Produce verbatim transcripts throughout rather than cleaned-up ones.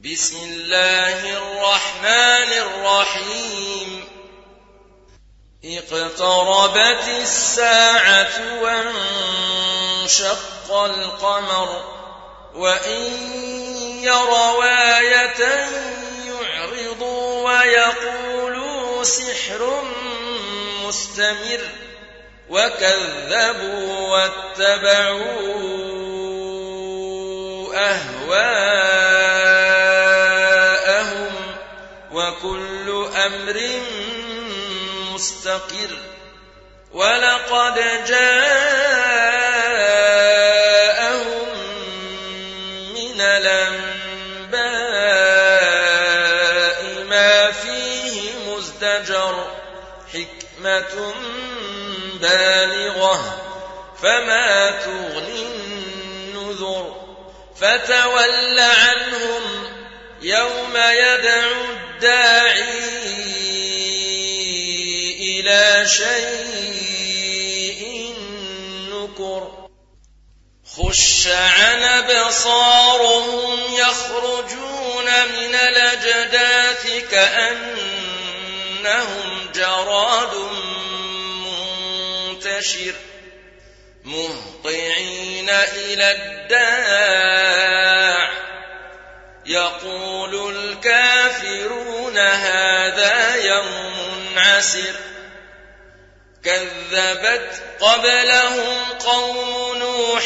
بسم الله الرحمن الرحيم اقتربت الساعة وانشق القمر وإن يروا آية يعرضوا ويقولوا سحر مستمر وكذبوا واتبعوا أهواءهم وكل أمر مستقر ولقد جاءهم من الأنباء ما فيه مزدجر حكمة بالغة فما تغني النذر فتول عنهم يوم يدعو الداعي إلى شيء نكر خش عن أبصارهم يخرجون من الأجداث كأنهم جراد منتشر مهطعين إلى الداع يقول الكافرون هذا يوم عسر كذبت قبلهم قوم نوح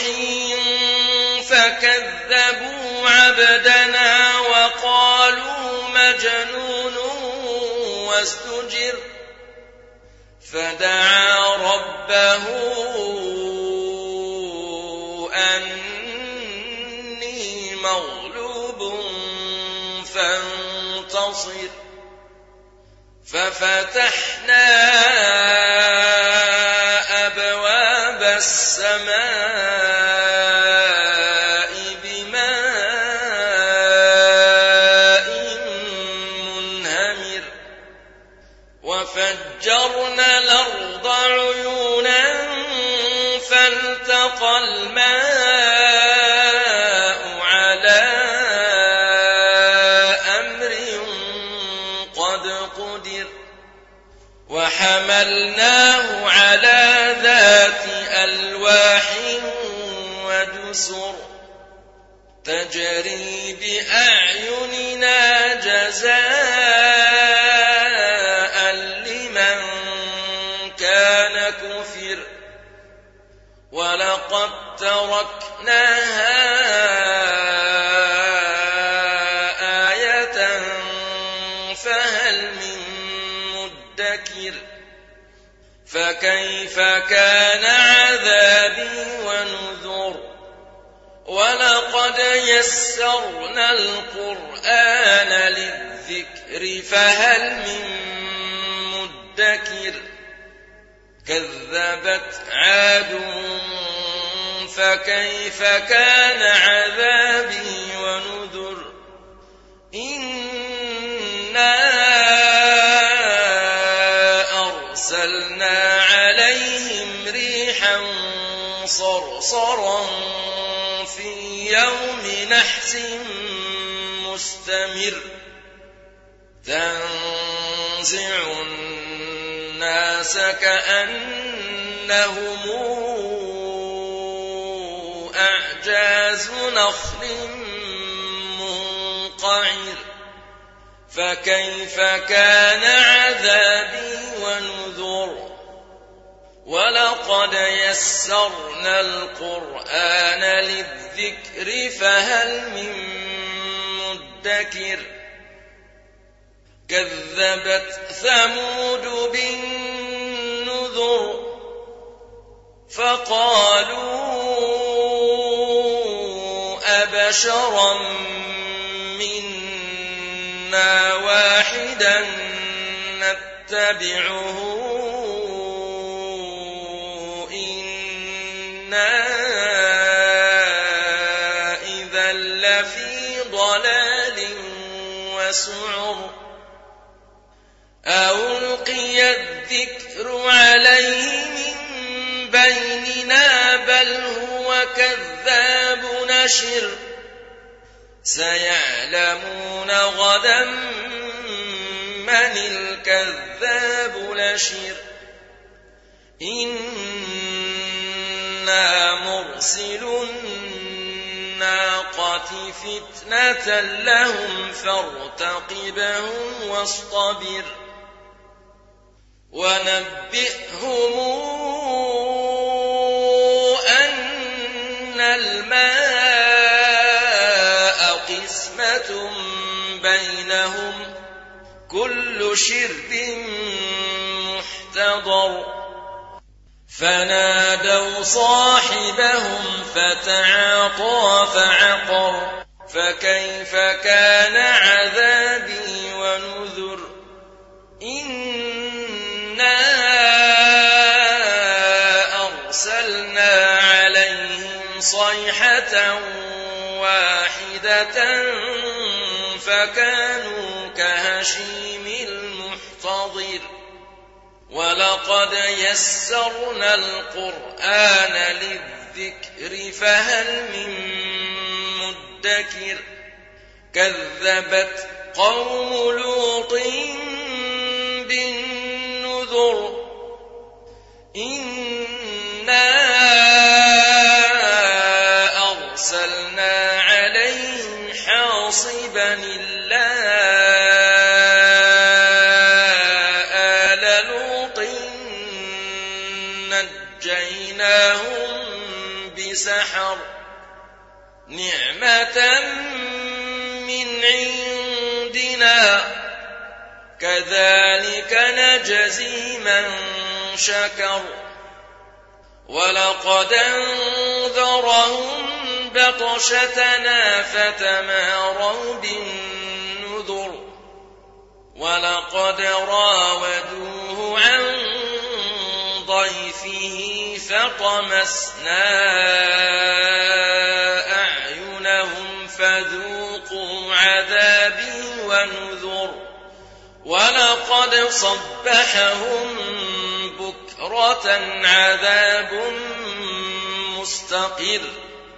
فكذبوا عبدنا وقالوا مجنون وازدجر فدعا ربه أني مغلوب فانتصر ففتحنا أبواب السماء بماء منهمر وفجرنا الأرض عيونا فالتقى الماء على أمر قد قدر وحملناه على ذات ألواح ودسر تجري بأعيننا جزاء لمن كان كفر ولقد تركناها آية فهل من مدكر فكيف كان عذابي ونذر ولقد يسرنا القرآن للذكر فهل من مدكر كذبت عاد فكيف كان عذابي ونذر إنا أرسلنا عليهم ريحا صرصرا في يوم نحس مستمر تنزع الناس كأنهم أعجاز نخل منقعر فكيف كان عذابي ونذر ولقد يسرنا القرآن للذكر فهل من مدكر كذبت ثمود بالنذر فقالوا أبشرا منا واحدا نتبعه إنا إذا لفي ضلال وسعر ألقي الذكر عليه من بيننا بل هو كذاب نشر سيعلمون غدا من الكذاب الأشر إنا مرسل الناقة فتنة لهم فارتقبهم واصطبر ونبئهم أن الماء قسمة بينهم كل شرب محتضر فنادوا صاحبهم فتعاطى فعقر فكيف كان عذابي ونذر إنا أرسلنا عليهم صيحة واحدة فكانوا كهشيم المحتضر ولقد يسرنا القرآن للذكر فهل من مدكر كذبت قوم لوط بالنذر إنا أرسلنا عليهم حاصبا إلا آل لوط نجيناهم بسحر نعمة من عندنا كذلك نجزي من شكر ولقد أنذرهم بطشتنا فتماروا بالنذر ولقد راودوه عن ضيفه فطمسنا أعينهم فذوقوا عذابي ونذر ولقد صبحهم بكرة عذاب مستقر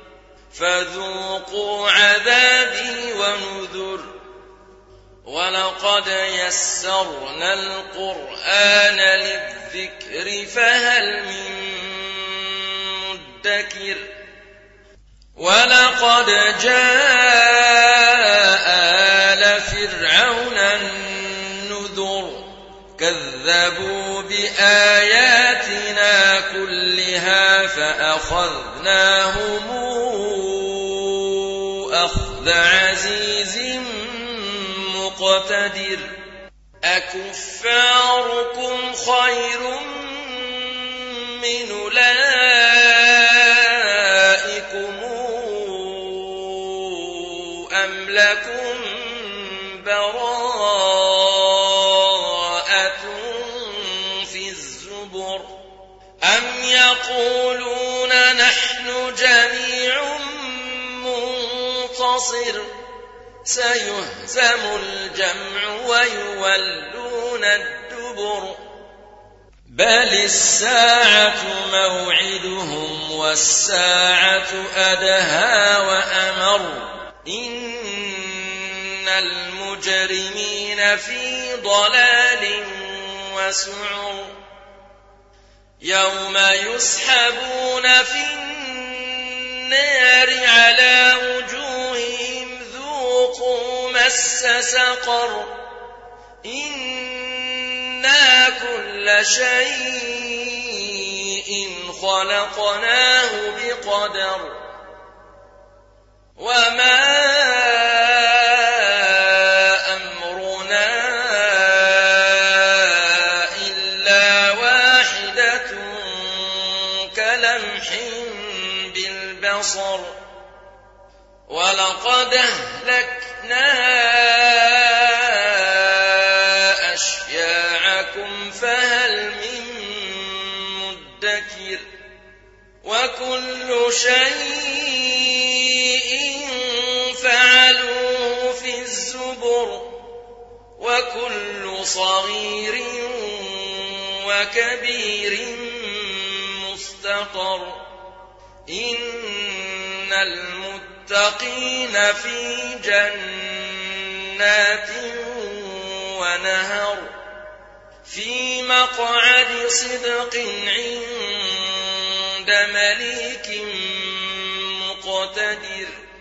فذوقوا عذابي ونذر ولقد يسرنا القرآن للذكر فهل من مدكر ولقد جاء آل فرعون النذر كذبوا بآياتنا كلها فأخذناهم أخذ عزيز مقتدر أكفاركم خير من أولئكم أم لكم براءة في الزبر أم يقولون نحن جميع منتصر سيهزم الجمع ويولون الدبر بل الساعة موعدهم والساعة أدهى وأمر إن المجرمين في ضلال وسعر يوم يسحبون في النار على وجوههم ذوقوا مس سقر إنا كل شيء خلقناه بقدر وما أمرنا إلا واحدة كلمح بالبصر ولقد أهلكنا أشياعكم فهل من مدكر وكل شيء فعلوه في الزبر وكل صغير وكبير مستقر إن المتقين للمتقين في جنات ونهر في مقعد صدق عند مليك مقتدر.